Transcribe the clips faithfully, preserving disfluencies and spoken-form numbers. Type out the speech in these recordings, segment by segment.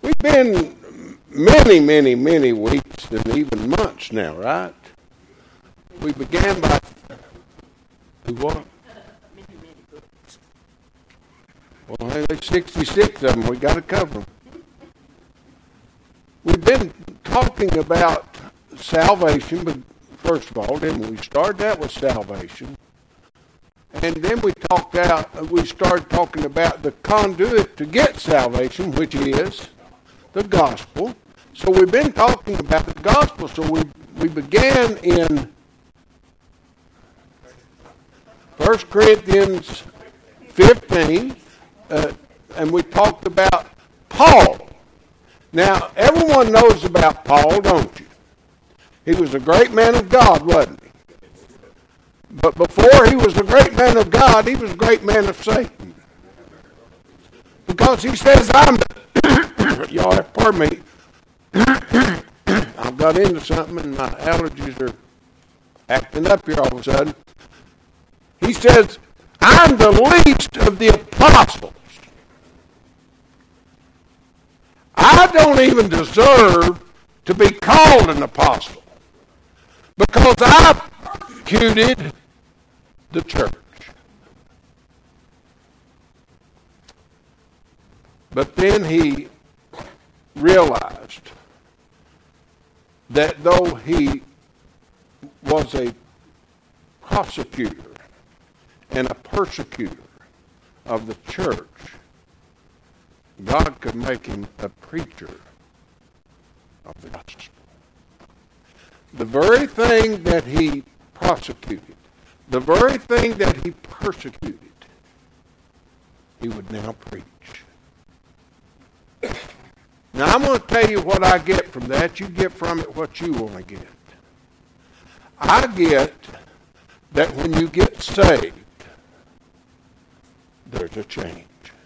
We've been many, many, many weeks and even months now, right? We began by do what? Well, hey, there's sixty-six of them. We got to cover them. We've been talking about salvation, but first of all, didn't we? We started out with salvation. And then we talked out, we started talking about the conduit to get salvation, which is the gospel. So we've been talking about the gospel. So we we began in First Corinthians fifteen, uh, and we talked about Paul. Now, everyone knows about Paul, don't you? He was a great man of God, wasn't he? But before he was a great man of God, he was a great man of Satan. Because he says, I'm the... Y'all have, pardon me. I've got into something and my allergies are acting up here all of a sudden. He says, I'm the least of the apostles. I don't even deserve to be called an apostle because I persecuted the church. But then he realized that though he was a prosecutor and a persecutor of the church, God could make him a preacher of the gospel. The very thing that he prosecuted, the very thing that he persecuted, he would now preach. Now I'm going to tell you what I get from that. You get from it what you want to get. I get that when you get saved, there's a change.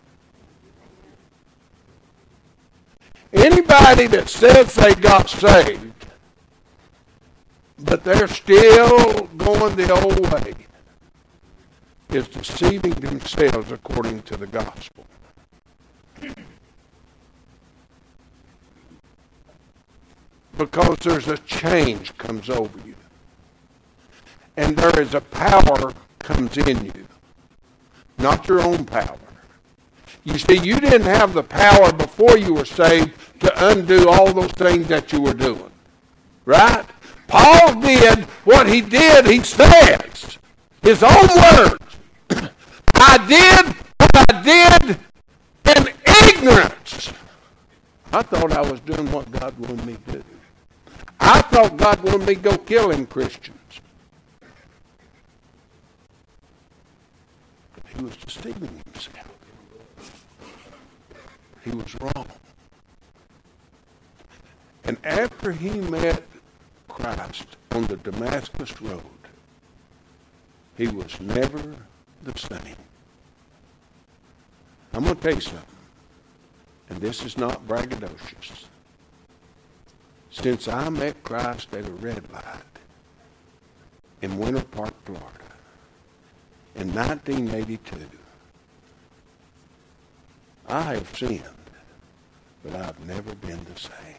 Anybody that says they got saved, but they're still going the old way, is deceiving themselves according to the gospel. Because there's a change comes over you. And there is a power comes in you. Not your own power. You see, you didn't have the power before you were saved to undo all those things that you were doing. Right? Paul did what he did, he says. His own words. I did what I did in ignorance. I thought I was doing what God wanted me to do. I thought God wanted me to go kill them Christians. But he was deceiving himself. He was wrong. And after he met Christ on the Damascus Road, he was never the same. I'm going to tell you something, and this is not braggadocious. Since I met Christ at a red light in Winter Park, Florida, in nineteen eighty-two, I have sinned, but I've never been the same.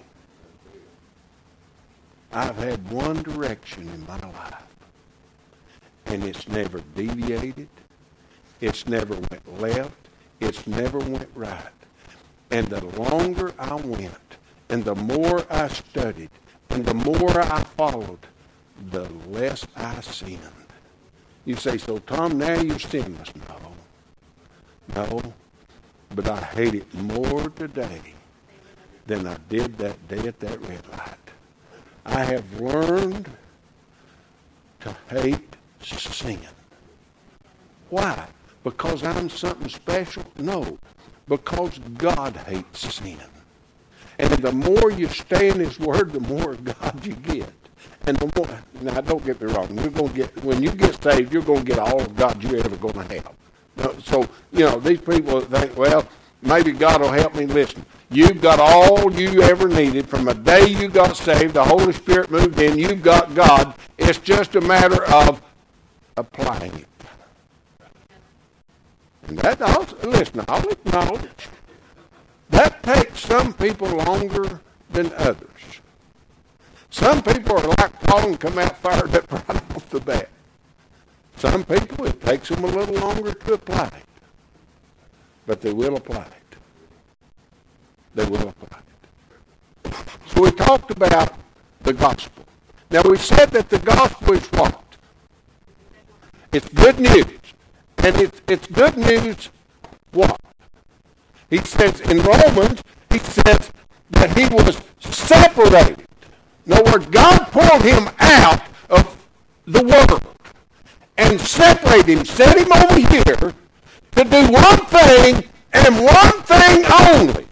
I've had one direction in my life, and it's never deviated. It's never went left. It's never went right. And the longer I went, and the more I studied, and the more I followed, the less I sinned. You say, so Tom, now you're sinless. No. No. But I hate it more today than I did that day at that red light. I have learned to hate sin. Why? Because I'm something special? No. Because God hates sin. And the more you stay in His Word, the more God you get. And the more, now don't get me wrong, you're going to get, when you get saved, you're going to get all of God you're ever going to have. So, you know, these people think, well, maybe God will help me. Listen, you've got all you ever needed from the day you got saved. The Holy Spirit moved in. You've got God. It's just a matter of applying it. And that also, listen, I'll acknowledge That takes some people longer than others. Some people are like Paul and come out fired up right off the bat. Some people, it takes them a little longer to apply it. But they will apply it. They will apply it. So we talked about the gospel. Now we said that the gospel is what? It's good news. And it's, it's good news what? He says in Romans, he says that he was separated. In other words, God pulled him out of the world and separated him, set him over here to do one thing and one thing only.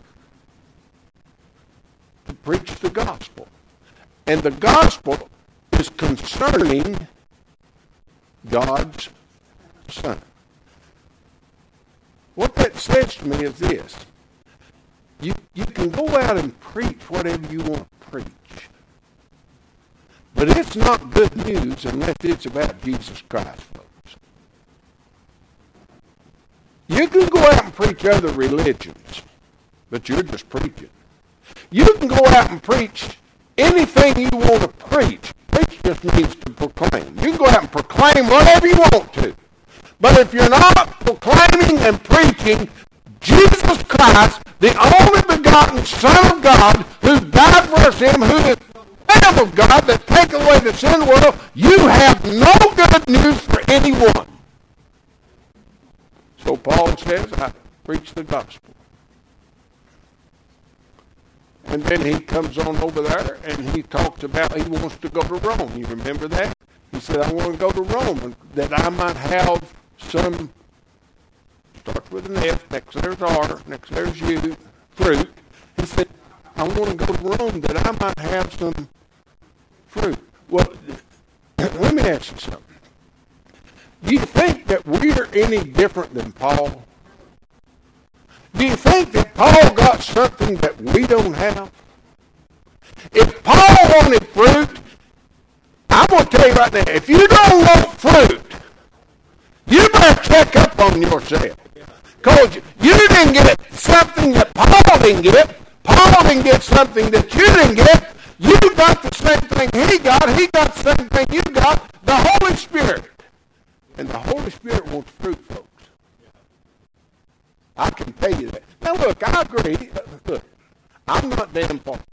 To preach the gospel. And the gospel is concerning God's Son. What that says to me is this. You, you can go out and preach whatever you want to preach. But it's not good news unless it's about Jesus Christ, folks. You can go out and preach other religions, but you're just preaching. You can go out and preach anything you want to preach. Preach just means to proclaim. You can go out and proclaim whatever you want to. But if you're not proclaiming and preaching Jesus Christ, the only begotten Son of God, who died for us, him who is the Lamb of God that take away the sin of the world, you have no good news for anyone. So Paul says, I preach the gospel. And then he comes on over there and he talks about he wants to go to Rome. You remember that? He said, I want to go to Rome that I might have some, starts with an F, next there's R, next there's U, fruit. He said, I want to go to Rome that I might have some fruit. Well, let me ask you something. Do you think that we're any different than Paul? Do you think that Paul got something that we don't have? If Paul wanted fruit, I'm going to tell you right now, if you don't want fruit, you better check up on yourself. Because you didn't get something that Paul didn't get. Paul didn't get something that you didn't get. You got the same thing he got. He got the same thing you got. The Holy Spirit. And the Holy Spirit wants fruit, folks. I can tell you that. Now look, I agree. Look, I'm not Dan Foster.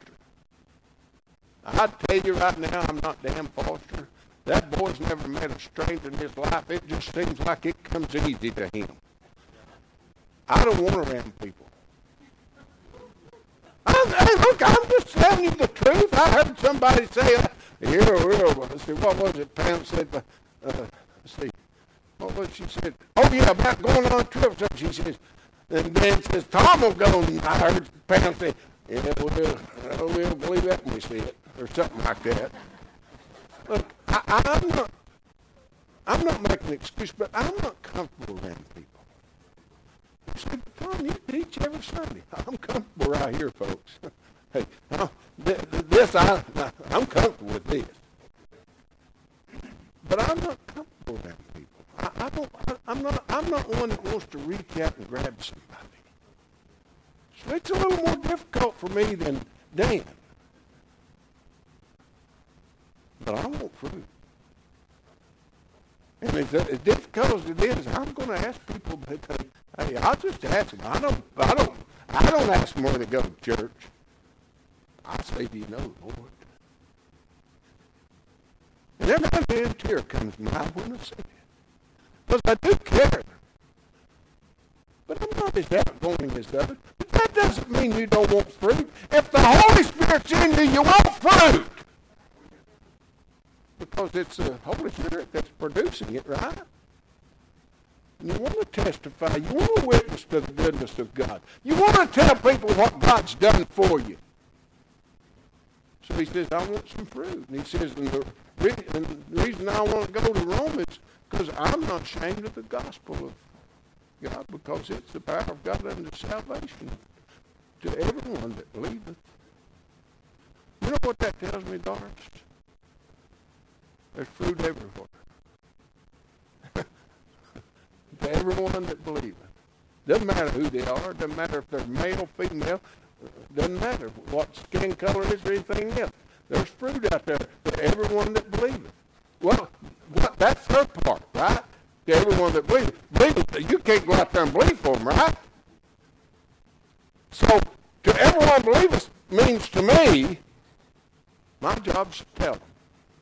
I tell you right now, I'm not Dan Foster. That boy's never met a stranger in his life. It just seems like it comes easy to him. I don't want around people. I, hey, look, I'm just telling you the truth. I heard somebody say, uh, here, here, let's see, what was it? Pam said, uh, let's see, what was it she said? Oh, yeah, about going on a trip. So she says, and then says, Tom will go. And I heard Pam say, yeah, we'll, we'll believe that when we see it, or something like that. Look, I, I'm not, I'm not making an excuse, but I'm not comfortable around people. I said, Tom, you teach every Sunday. I'm comfortable right here, folks. Hey, uh, this, I, I'm comfortable with this. But I'm not comfortable around people. I, I don't, I, I'm not, I'm not one that wants to reach out and grab somebody. So it's a little more difficult for me than Dan. But I want fruit. And as, as difficult as it is, I'm going to ask people, but, hey, I'll just ask them. I don't, I don't, I don't ask them where to go to church. I say, do you know the Lord? And every now and then a tear comes to my eye when I say it. Because I do care. But I'm not as outgoing as others. But that doesn't mean you don't want fruit. If the Holy Spirit's in you, you want fruit. Because it's the Holy Spirit that's producing it, right? And you want to testify. You want to witness to the goodness of God. You want to tell people what God's done for you. So he says, I want some fruit. And he says, and the, and the reason I want to go to Rome is because I'm not ashamed of the gospel of God, because it's the power of God unto salvation to everyone that believeth. You know what that tells me, Doris? There's fruit everywhere. To everyone that believeth. Doesn't matter who they are. Doesn't matter if they're male, female. Doesn't matter what skin color is or anything else. There's fruit out there for everyone that believeth. Well, what, that's their part, right? To everyone that believes. Believe, you can't go out there and believe for them, right? So, to everyone believeth means to me, my job is to tell them.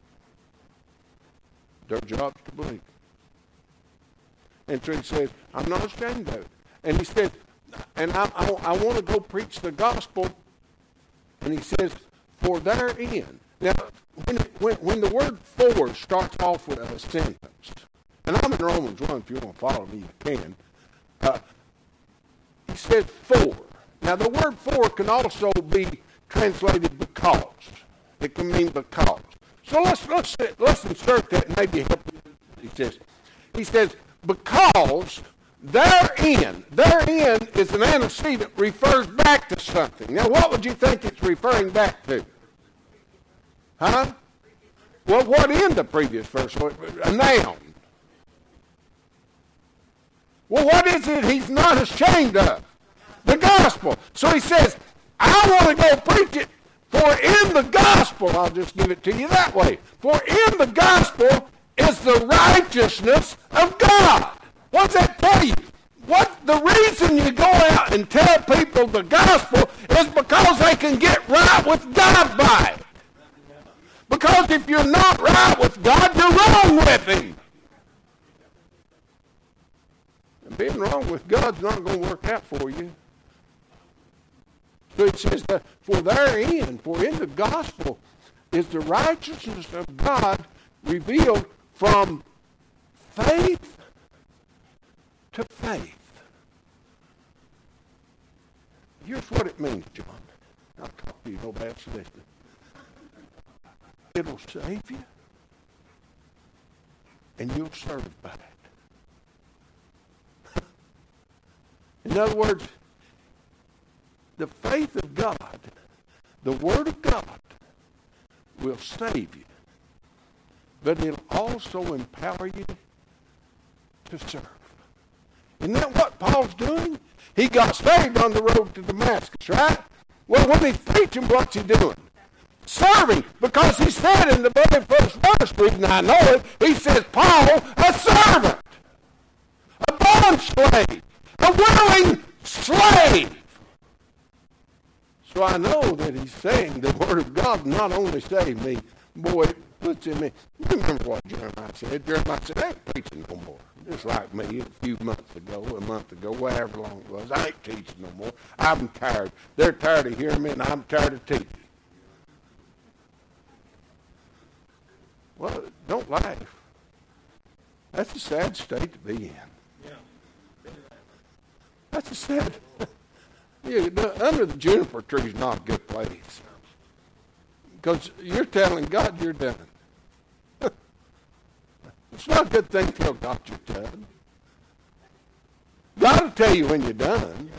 Their job is to believe. And so he says, I'm not ashamed of it. And he says, and I, I, I want to go preach the gospel. And he says, for therein. Now, when, when, when the word for starts off with a sentence, and I'm in Romans one, if you want to follow me, you can. Uh, he says for. Now, the word for can also be translated because. It can mean because. So let's let's let's insert that and maybe help. He says, he says because therein, therein is an antecedent refers back to something. Now, what would you think it's referring back to? Huh? Well, what in the previous verse? A noun. Well, what is it he's not ashamed of? The gospel. So he says, I want to go preach it, for in the gospel, I'll just give it to you that way, for in the gospel is the righteousness of God. What's that tell you? What the reason you go out and tell people the gospel is because they can get right with God by it. Because if you're not right with God, you're wrong with him. And being wrong with God's not going to work out for you. So it says that for therein, for in the gospel, is the righteousness of God revealed from faith to faith. Here's what it means, John. I'll talk to you, nobody's listening. It'll save you, and you'll serve by it. In other words, the faith of God, the Word of God, will save you, but it'll also empower you to serve. Isn't that what Paul's doing? He got saved on the road to Damascus, right? Well, when he's preaching, what's he doing? Serving, because he said in the very first verse, reading I know it, he says, Paul, a servant, a bond slave, a willing slave. So I know that he's saying the Word of God not only saved me, boy, it puts in me. You remember what Jeremiah said? Jeremiah said, I ain't preaching no more. Just like me a few months ago, a month ago, whatever long it was. I ain't teaching no more. I'm tired. They're tired of hearing me, and I'm tired of teaching. Well, don't laugh. That's a sad state to be in. Yeah. That's a sad... Yeah, under the juniper tree is not a good place. Because you're telling God you're done. It's not a good thing to tell God you're done. God will tell you when you're done.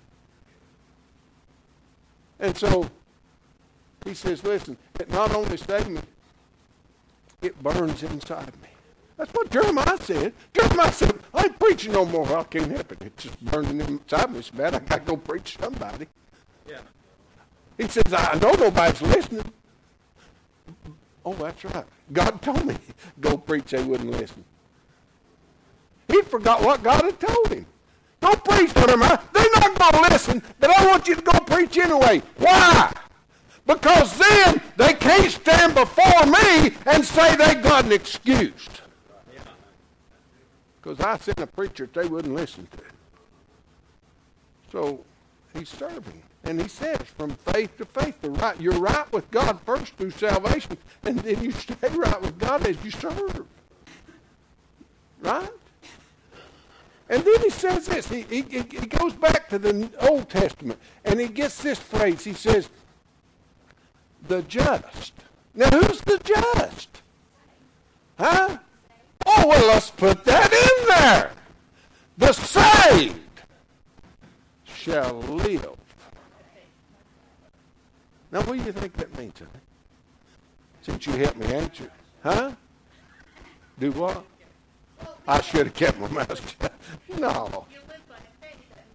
And so he says, listen, it not only saved me, it burns inside me. That's what Jeremiah said. Jeremiah said, I ain't preaching no more. I can't help it. It's just burning inside me so bad I got to go preach to somebody. Yeah. He says, I know nobody's listening. Oh, that's right. God told me, go preach. They wouldn't listen. He forgot what God had told him. Go preach to them. They're not going to listen, but I want you to go preach anyway. Why? Because then they can't stand before me and say they got an excuse. Because I sent a preacher that they wouldn't listen to. So he's serving. And he says, from faith to faith, the right, you're right with God first through salvation, and then you stay right with God as you serve. Right? And then he says this. He, he, he goes back to the Old Testament, and he gets this phrase. He says, the just. Now, who's the just? Huh? Oh, well, let's put that in there. The saved shall live. Now, what do you think that means, honey? Since you helped me answer. Huh? Do what? I should have kept my mouth shut. No.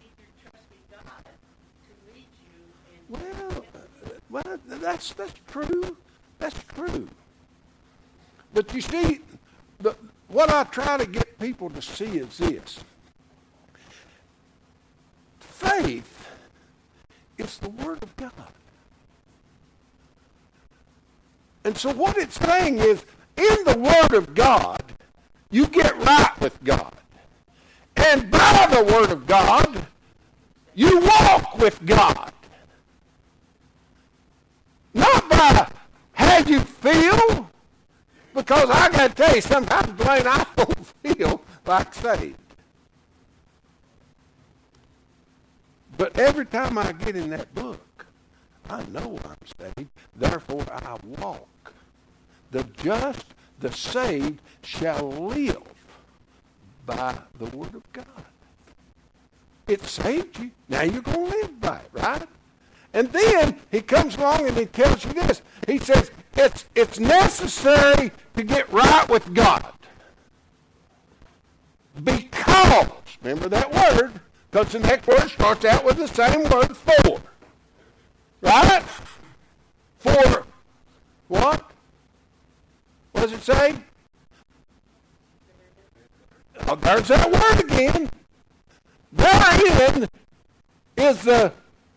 Well, that's, that's true. That's true. But you see, the, what I try to get people to see is this. Faith is the Word of God. And so what it's saying is, in the Word of God, you get right with God. And by the Word of God, you walk with God. Not by how you feel, because I got to tell you, sometimes, Blaine, I don't feel like saved. But every time I get in that book, I know I'm saved, therefore I walk. The just, the saved, shall live by the Word of God. It saved you. Now you're going to live by it, right? And then he comes along and he tells you this. He says, it's, it's necessary to get right with God. Because, remember that word, because the next word starts out with the same word, for. Right? For what? What does it say? Oh, there's that word again. Therein is the...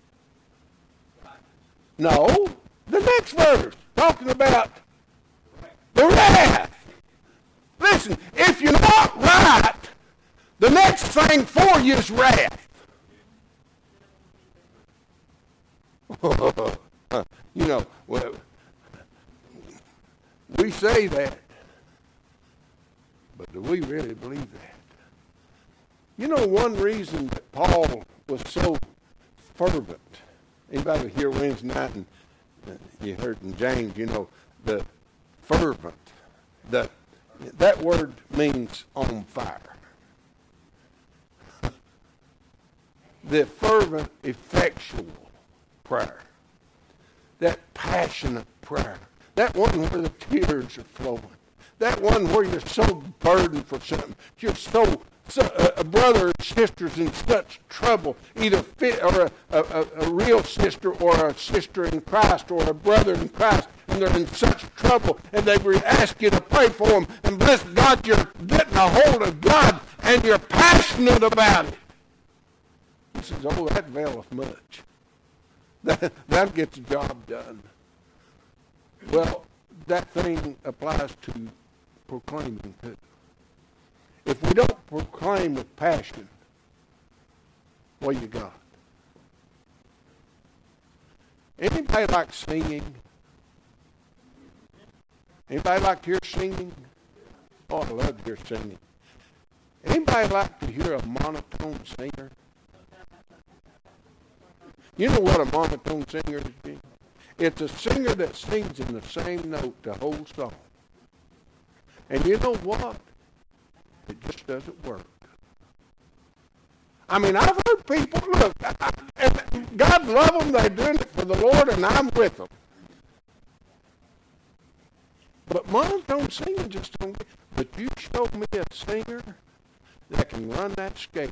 No, the next verse, talking about the wrath. Listen, if you're not right, the next thing for you is wrath. You know, well, we say that, but do we really believe that? You know, one reason that Paul was so fervent. Anybody here Wednesday night and uh, you heard in James, you know, the fervent. The, that word means on fire. The fervent, effectual prayer. That passionate prayer. That one where the tears are flowing. That one where you're so burdened for something. You're so... So, uh, a brother or sister's in such trouble, either fit or a, a, a real sister or a sister in Christ or a brother in Christ, and they're in such trouble, and they ask you to pray for them, and bless God, you're getting a hold of God, and you're passionate about it. He says, oh, that availeth much. That, that gets the job done. Well, that thing applies to proclaiming too. If we don't proclaim with passion, what you got? Anybody like singing? Anybody like to hear singing? Oh, I love to hear singing. Anybody like to hear a monotone singer? You know what a monotone singer is? It's a singer that sings in the same note the whole song. And you know what? It just doesn't work. I mean, I've heard people, look, I, I, and God love them, they're doing it for the Lord, and I'm with them. But monotone singing just don't get, but you show me a singer that can run that scale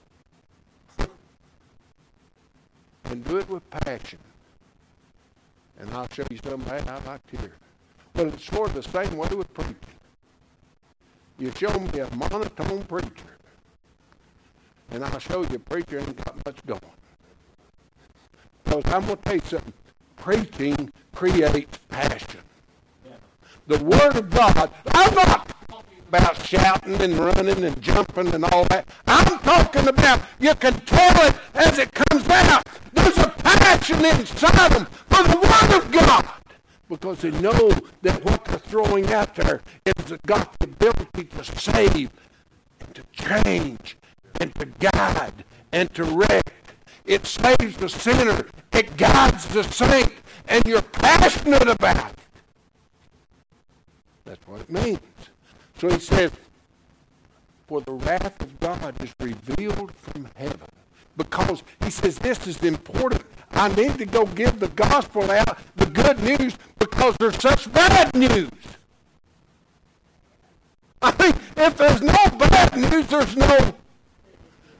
and do it with passion. And I'll show you somebody I like to hear. But it's sort of the same way with preaching. You show me a monotone preacher, and I'll show you a preacher ain't got much going. Because I'm going to tell you something. Preaching creates passion. The Word of God, I'm not talking about shouting and running and jumping and all that. I'm talking about you can tell it as it comes out. There's a passion inside them for the Word of God. Because they know that what they're throwing out there is got the ability to save and to change and to guide and to wreck. It saves the sinner. It guides the saint. And you're passionate about it. That's what it means. So he says, for the wrath of God is revealed from heaven. Because he says this is important. I need to go give the gospel out, the good news, because there's such bad news. I mean, if there's no bad news, there's no...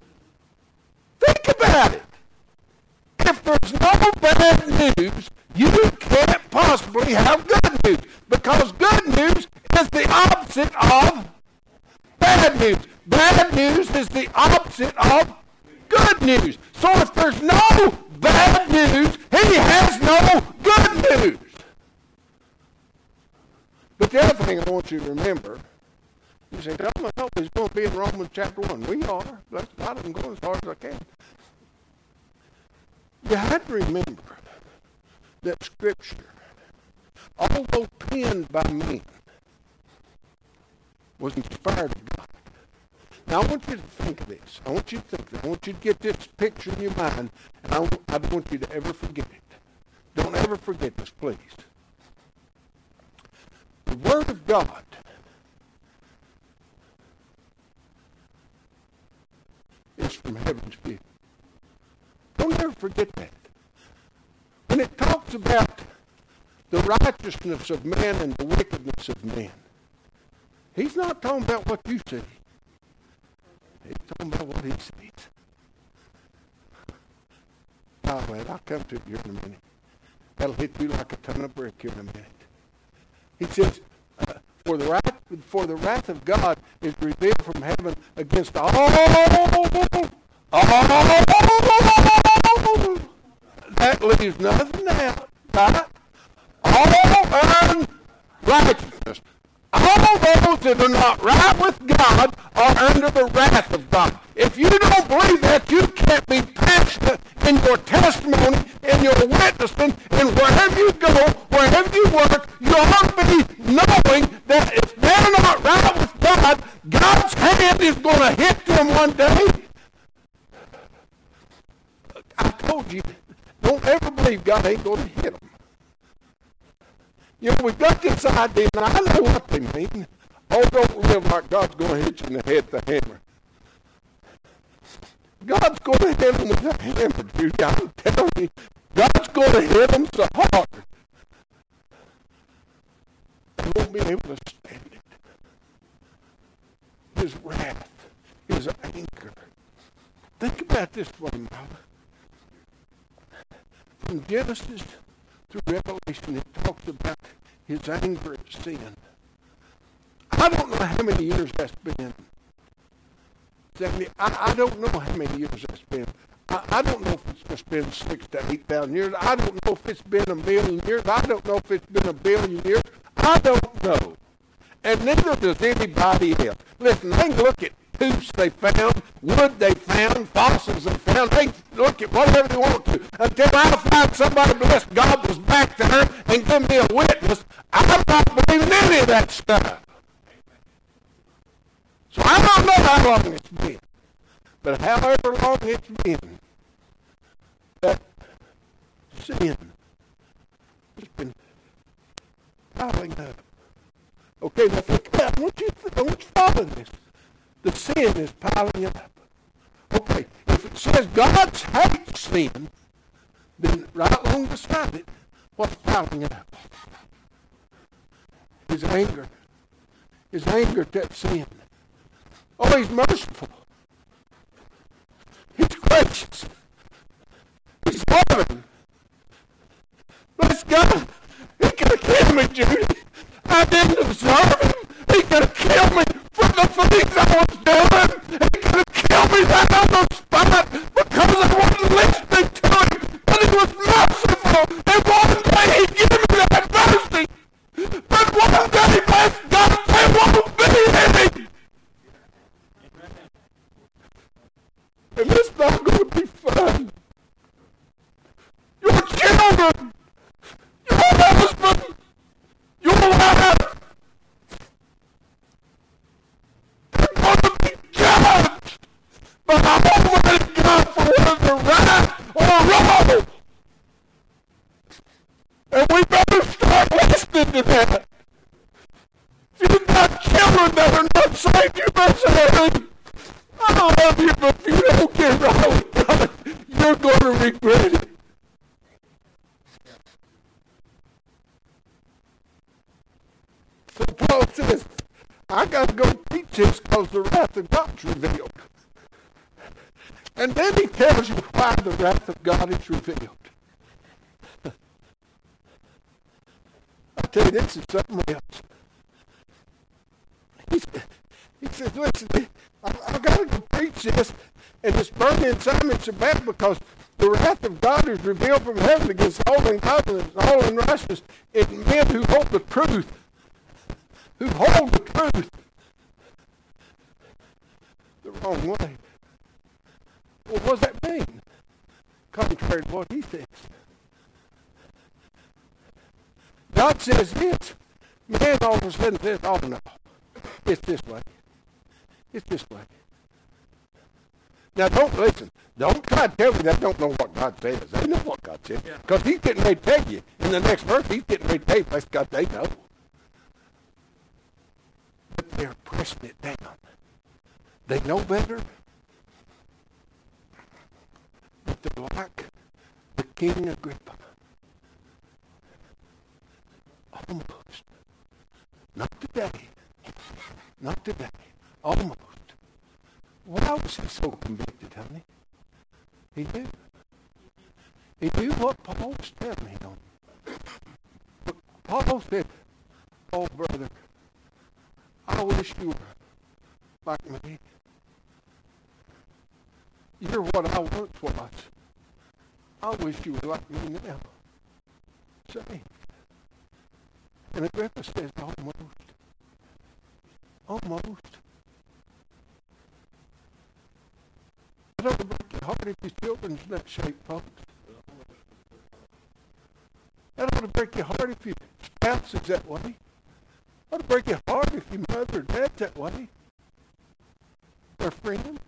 Think about it. If there's no bad news, you thing I want you to remember. You say, I'm always going to be in Romans chapter one. We are. That's why I'm going as hard as I can. You have to remember that Scripture, although penned by men, was inspired of God. Now, I want you to think of this. I want you to think of it. I want you to get this picture in your mind, and I, I don't want you to ever forget it. Don't ever forget this, please. The Word of God is from heaven's view. Don't ever forget that. When it talks about the righteousness of man and the wickedness of man, he's not talking about what you see. He's talking about what he sees. Oh, man, I'll come to it here in a minute. That'll hit you like a ton of brick here in a minute. He says, uh, for the wrath, for the wrath of God is revealed from heaven against all, all, that leaves nothing out, right? All unrighteousness. All those that are not right with God are under the wrath of God. If you don't believe that, you can't be passionate in your testimony, in your witnessing, and wherever you go, wherever you work, you ought to be knowing that if they're not right with God, God's hand is going to hit them one day. I told you, don't ever believe God ain't going to hit them. You know, we've got this idea, and I know what they mean. Oh, don't live like God's going to hit you in the head with a hammer. God's going to hit them with a hammer, dude. I'm telling you, God's going to hit them so hard, they won't be able to stand it. His wrath, his anger. Think about this for a moment. From Genesis through Revelation, it talks about his anger at sin. I don't know how many years that's been. seventy, I, I don't know how many years that's been. I, I don't know if it's just been six to eight thousand years. I don't know if it's been a million years. I don't know if it's been a billion years. I don't know. And neither does anybody else. Listen, they can look at tooths they found, wood they found, fossils they found. They look at whatever they want to. Until I find somebody, bless God, was back there and give me a witness, I'm not believing any of that stuff. So I don't know how long it's been. But however long it's been, that sin has been piling up. Okay, now think about it. I want you to, I want you to follow this. The sin is piling up. Okay, if it says God hates sin, then right along beside it, what's piling up? His anger. His anger at that sin. Oh, he's merciful. He's gracious. He's loving. Bless God. He could have killed me, Judy. I didn't deserve him. He could have killed me for the things I was doing. He could have killed me right on the spot because I wasn't listening to him. But he was merciful. And one day he gave me that mercy. But one day, bless God, there won't be any. And it's not going to be fun. Your children, your husband, your wife, they're going to be judged by Almighty God for whether right or wrong. And we better start listening to that. If you've got children that are not saved, you better say, I love you, but if you don't get right with God, you're going to regret it. So Paul says, I got to go teach this because the wrath of God's revealed. And then he tells you why the wrath of God is revealed. I tell you, this is something else. He's, he says, listen, I, I got to go preach this, and it's burning inside me so bad because the wrath of God is revealed from heaven against all ungodliness and all unrighteousness in men who hold the truth who hold the truth the wrong way. Well, what does that mean? Contrary to what he says. God says this. Man all of a sudden says, oh no, it's this way. It's this way. Now don't listen. Don't try to tell me that don't know what God says. They know what God says. Because he's getting ready to tell you. In the next verse, he's getting ready to tell you, bless God, they know. But they're pressing it down. They know better. But they're like the King Agrippa. Almost. Not today. Not today. Almost. Why was he so convicted, honey? He knew. He knew what Paul was telling him. But Paul said, oh, brother, I wish you were like me. You're what I once was. I wish you were like me now. Say. And Agrippa says, almost. Almost. That ought to break your heart if your children's in that shape, folks. That ought to break your heart if your spouse is that way. That ought to break your heart if your mother or dad's that way. Or friend.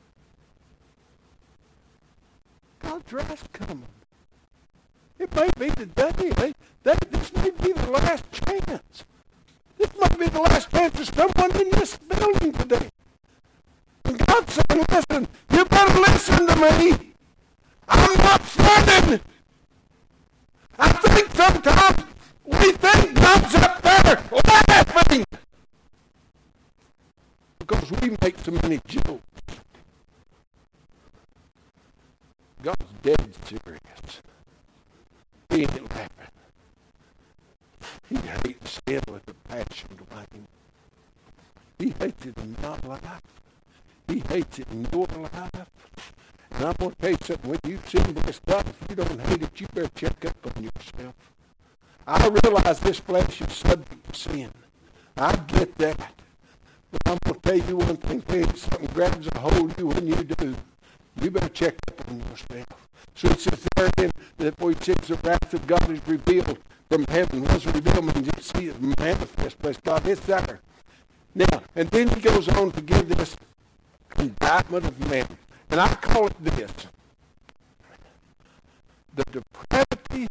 God's wrath's coming. It may be today. They, they, this may be the last chance. This might be the last chance of someone in this building today. And God's saying, listen, you better listen to me. I'm not fronting. I think sometimes we think God's up there laughing because we make so many jokes. God's dead serious. He ain't laughing. He hates sin with a passion, Dwayne. He hates it in my life. He hates it in your life. And I'm going to tell you something. When you sin, bless God, if you don't hate it, you better check up on yourself. I realize this flesh is subject to sin. I get that. But I'm going to tell you one thing. When something grabs a hold of you when you do, you better check up on yourself. So it says therein that for it says the wrath of God is revealed from heaven. Was revealed means you see it manifest. Bless God, it's there. Now, and then he goes on to give this indictment of man. And I call it this. The depravity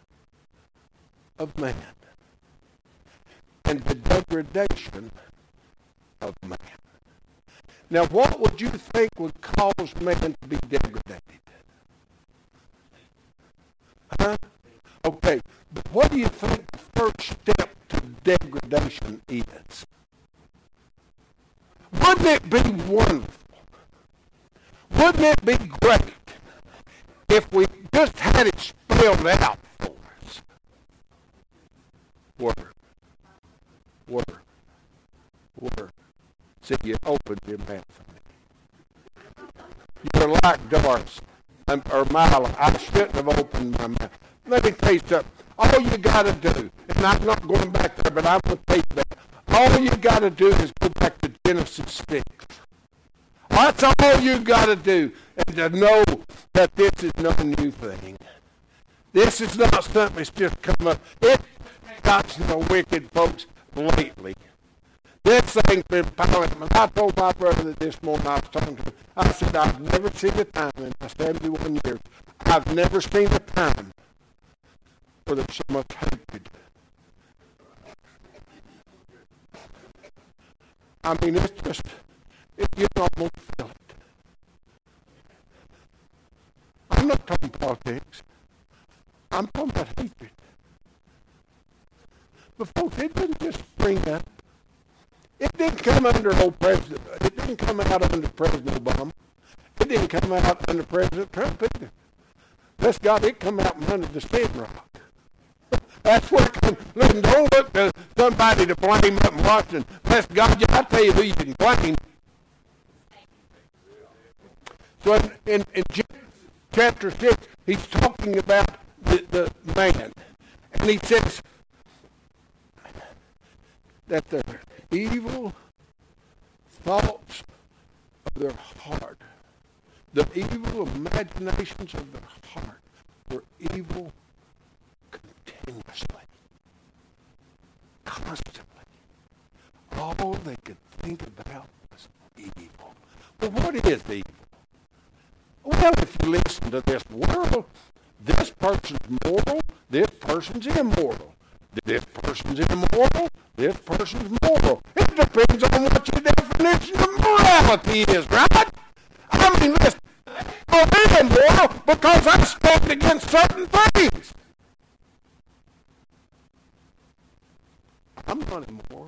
of man and the degradation of man. Now, what would you think would cause man to be degraded? Huh? Okay, but what do you think the first step to degradation is? Wouldn't it be wonderful? Wouldn't it be great if we just had it spelled out for us? Word. Word. Word. See, you opened your mouth. You're like Doris um, or Mila. I shouldn't have opened my mouth. Let me tell you something. All you got to do, and I'm not going back there, but I'm going to tell you that. All you got to do is go back to Genesis six. That's all you got to do, and to know that this is no new thing. This is not something that's just come up. It got some wicked folks lately. This thing's been piling up. I told my brother this morning, I was talking to him, I said, I've never seen a time in my seventy-one years, I've never seen a time where there's so much hatred. I mean, it's just, it, you can almost feel it. I'm not talking politics. I'm talking about hatred. But folks, it didn't just spring up. It didn't come under old President. It didn't come out under President Obama. It didn't come out under President Trump either. Bless God, it come out from under the Sin Rock. That's where it comes. Listen, don't look to somebody to blame up in Washington. Bless God, I tell you who you can blame. So in, in, in chapter six, he's talking about the, the man. And he says that the evil thoughts of their heart, the evil imaginations of their heart were evil continuously, constantly. All they could think about was evil. Well, what is evil? Well, if you listen to this world, this person's moral, this person's immoral. This person's immoral, this person's moral. It depends on what your definition of morality is, right? I mean, listen, I'm immoral because I stand against certain things. I'm not immoral.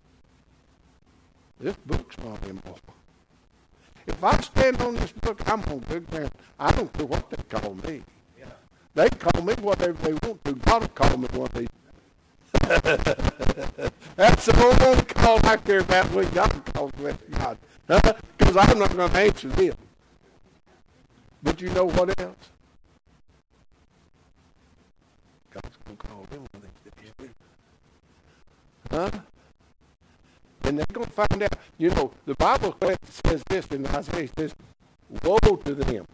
This book's not immoral. If I stand on this book, I'm on good ground. I don't care what they call me. Yeah. They call me whatever they want to. God will call me what they That's the only call I care about when God calls me God. Because I'm not going to answer them. But you know what else? God's going to call them when they do. Huh? And they're going to find out. You know, the Bible says this in Isaiah. It says, woe to them.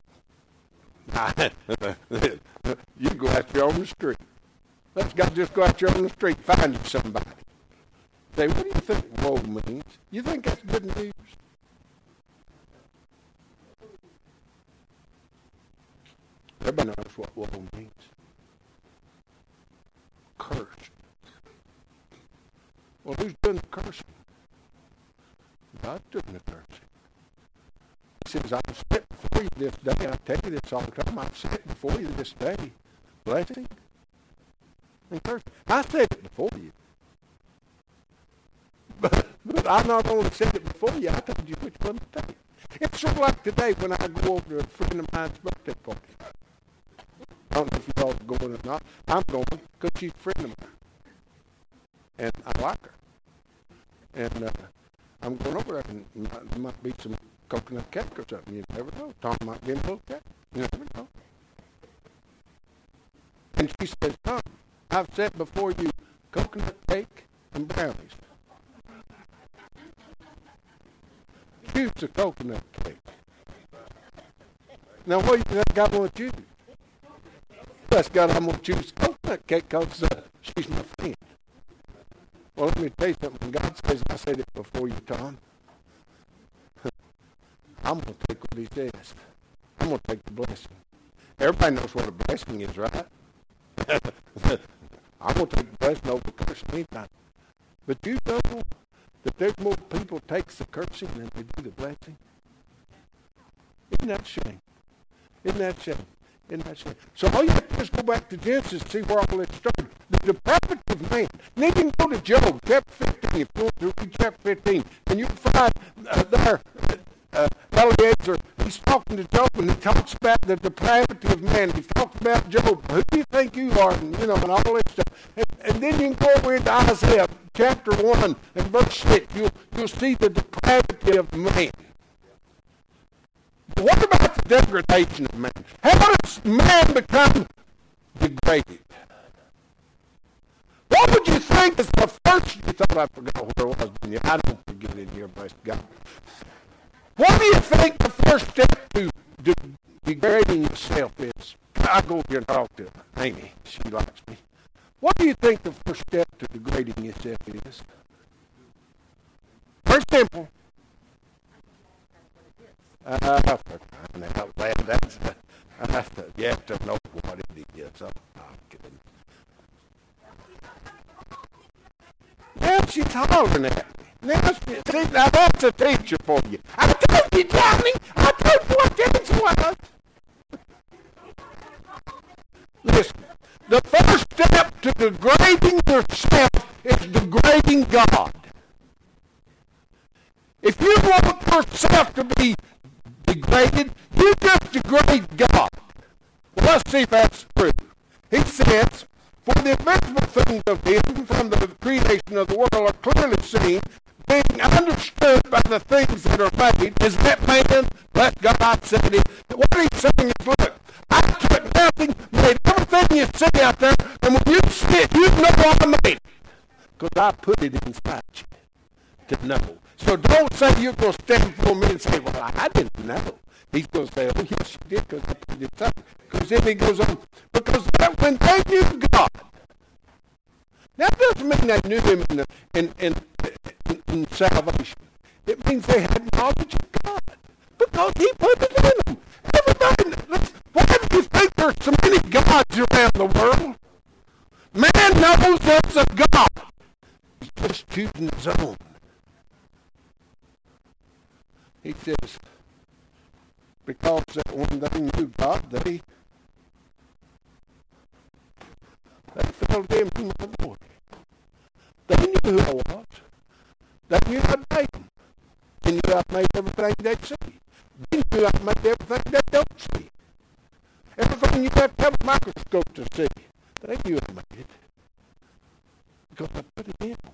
You go out there on the street. Let's go, just go out there on the street, find you somebody. Say, what do you think woe means? You think that's good news? Everybody knows what woe means. Curse. Well, who's doing the cursing? God's doing the cursing. He says, I've set before you this day. I tell you this all the time. I've set before you this day blessing and cursing. I said it before you. But, but I not only said it before you, I told you which one to take. It's sort of like today when I go over to a friend of mine's birthday party. I don't know if you all are going or not. I'm going because she's a friend of mine. And I like her. And uh, I'm going over there, and might, there might be some coconut cake or something. You never know. Tom might get a little cake. You never know. And she says, Tom, I've set before you coconut cake and brownies. Choose the coconut cake. Now, what do you think I want to choose? Bless God, I'm going to choose coconut cake because uh, she's my friend. Well, let me tell you something. When God says, I said it before you, Tom, I'm going to take what he says. I'm going to take the blessing. Everybody knows what a blessing is, right? I'm going to take the blessing over the cursing anytime. But you know that there's more people takes the cursing than they do the blessing? Isn't that a shame? Isn't that a shame? Isn't that a shame? So all you have to do is go back to Genesis and see where all this started. The depravity of man. And then you can go to Job, chapter fifteen, if you want to read chapter fifteen, and you can find uh, there, uh, Eliezer, he's talking to Job, and he talks about the depravity of man. He talks about Job. Who do you think you are? And, you know, and all this stuff. And, and then you can go over into Isaiah, chapter one, and verse six. You'll, you'll see the depravity of man. What about the degradation of man? How does man become degraded? What would you think is the first, you thought I forgot where it was, didn't you? I don't forget it here, bless God. What do you think the first step to de- degrading yourself is? I go over here and talk to Amy. She likes me. What do you think the first step to degrading yourself is? Very simple. Uh, for crying out loud, that's the, that's the, you have to know what it is. I'm not kidding. Now she's hollering at me. Now, she, see, now that's a teacher for you. I told you, Johnny. I told you what this was. Listen, the first step to degrading yourself is degrading God. If you want yourself to be degraded, you just degrade God. Well, let's see if that's true. He says, for the invisible things of him from the creation of the world are clearly seen, being understood by the things that are made. Is that man? Let God said it. What he's saying is, look, I took nothing, made everything you see out there, and when you see it, you know I made it. Because I put it inside you. to know. So don't say you're going to stand before me and say, well, I, I didn't know. He's going to say, oh, yes, you did, because I did something. Because then he goes on, because that, when they knew God, that doesn't mean they knew him in, the, in, in, in, in salvation. It means they had knowledge of God, because he put it in them. Everybody, why do you think there's so many gods around the world? Man knows there's a God. He's just choosing his own. He says, because that when they knew God, they, they fell to him in my glory. They knew who I was. They knew I'd made them. They knew I'd made everything they see. They knew I'd made everything they don't see. Everything you have to have a microscope to see. They knew I made it. Because I put it in.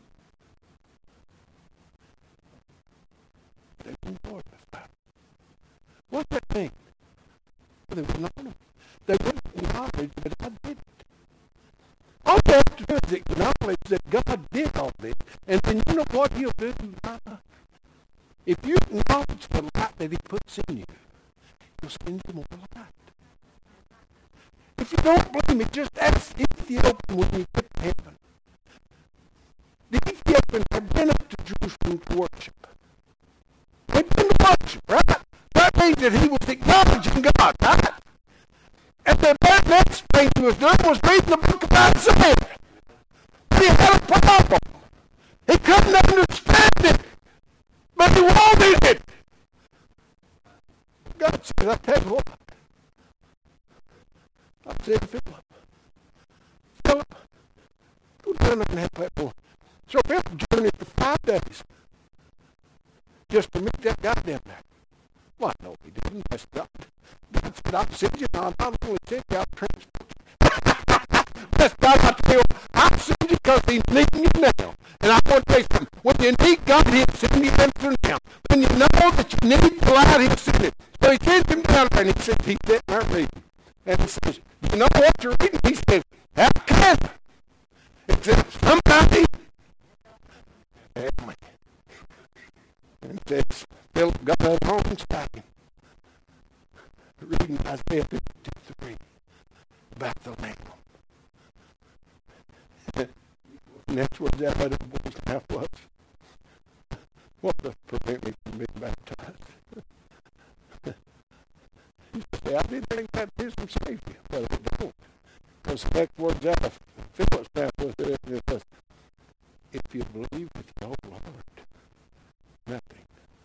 They didn't glorify. What's that mean? They wouldn't honor. They wouldn't acknowledge that I did it. All you have to do is acknowledge that God did all this. And then you know what he'll do? If you acknowledge the light that he puts in you, he'll send you more light. If you don't believe me, just ask Ethiopian when you get to heaven. The Ethiopians had been up to Jerusalem to worship. They'd been to worship, right? That means that he was acknowledging God, right? And the very next thing he was doing was reading the book of Isaiah. But he had a problem. He couldn't understand it. But he wanted it. God said, I tell you what. I said, Philip, Philip, go down and have that boy. So Philip journeyed for five days just to meet that guy down there. Well, no, he didn't. That's God. God said, I'll send you. I'll not only send you, I'll transport you. That's God, I tell you, I'll send you because he's needing you now. And I want to tell you something. When you need God, he'll send you answer now. When you know that you need the light, he'll send it. So he sent him down there, and he said, he's sitting there reading. And he says, you know what you're reading? He said, how can I? It says, somebody help me. And it says, Philip got up home and started reading Isaiah fifty-three about the Lamb. And that's what that other boy's laugh was. What does prevent me from being baptized? You say, I didn't think baptism saved you. Well, it don't. Because the next words out of Philip's mouth was that it was, if you believe with your whole heart, nothing.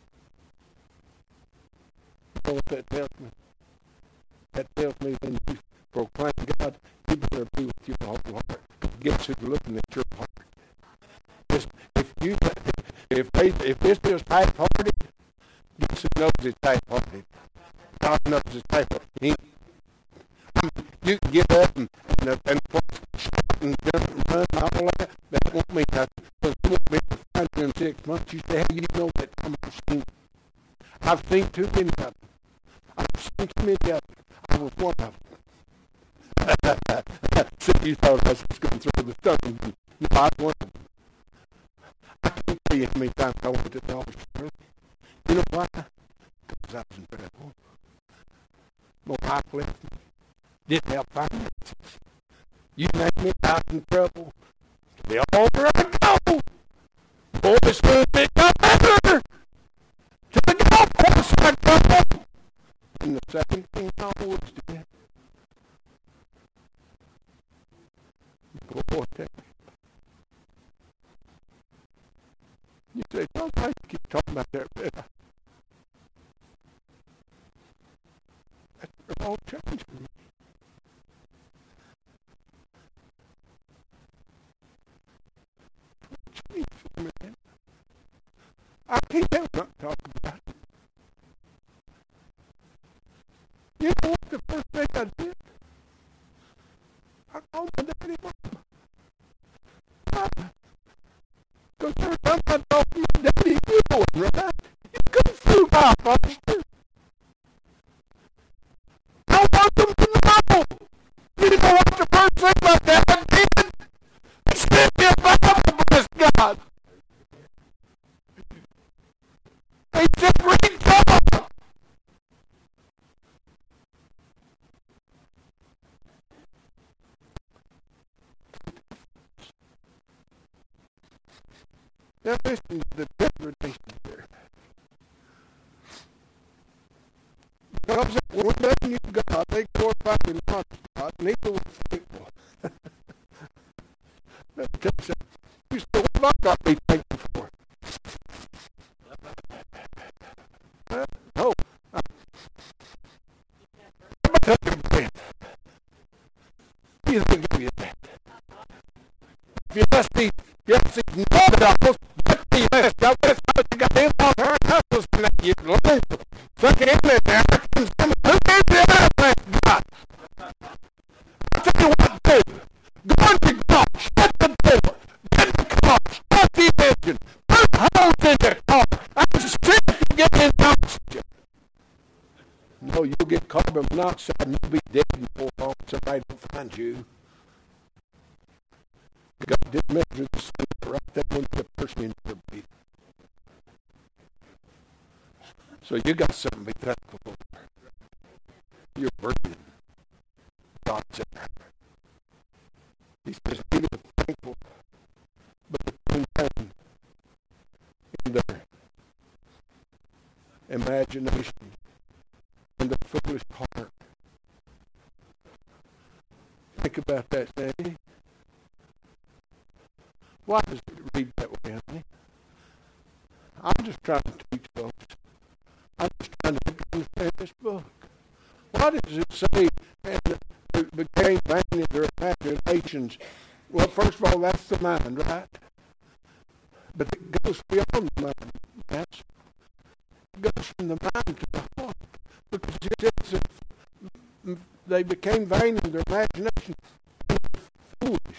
You know what that tells me? That tells me when you proclaim God, you better be with your whole heart. Because guess who's looking at your heart? Just, if you, if they, if this is half-hearted, guess who knows it's half-hearted? God knows it's half-hearted. He, you can get up and and, and shout and jump and run and all that. That won't mean nothing. Because you won't be able to find you in six months. You say, hey, you know that I'm seen. I've seen too many of them. I've seen too many of them. I was one of them. See, you thought I was just going through the stone. No, I was one of them. I can't tell you how many times I went to the Dollar Store. You know why? Because I was in trouble. My wife left me. Didn't have finances. You name me, I was in trouble. The older I go, boys will become better. To the golf course I go. And the second thing I always did, boy, take me. You say, don't I keep talking about that, but that's all changed for me. I can't help not talking about it. You know what the first thing I did? I called my daddy mom. Because every time I talk to my daddy, you know it, right? You come through my foster. I want them to know. You know what the first thing my dad did? He sent me a Bible, bless God. Now listen to the degradation here. Because one day you God, they glorify the Lord God, neither was faithful. Let me tell you something. You say, what have I got to be thankful for? Uh, no. Uh, I'm going to take a breath. You think give you that? If you must be, you must ignore the dogs, but you must go with what you got in on her hustles and that you learn. Suck it in there, Americans. Who gave you the other thing, God? I'll tell you what to do. Go into your car, shut the door, get in the car, start the engine, put holes in your car, and see if you get in oxygen. No, you'll get carbon monoxide and you'll be dead before long. Somebody will find you. God did measure the sun right there when the person in your breathe. So you got something to be thankful for. You're breathing. God's there. He says, be thankful, but between pain in their imagination and their foolish heart. Think about that, Sandy. Why does it read that way, honey? I'm just trying to teach folks. I'm just trying to understand this book. Why does it say, and it became vain in their imaginations? Well, first of all, that's the mind, right? But it goes beyond the mind. That's, it goes from the mind to the heart. Because it says that they became vain in their imagination and foolish.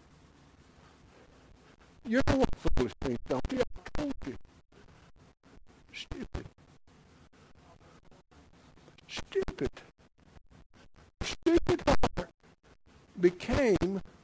You know what foolish things, don't you? I told you. Stupid. Stupid. Stupid heart became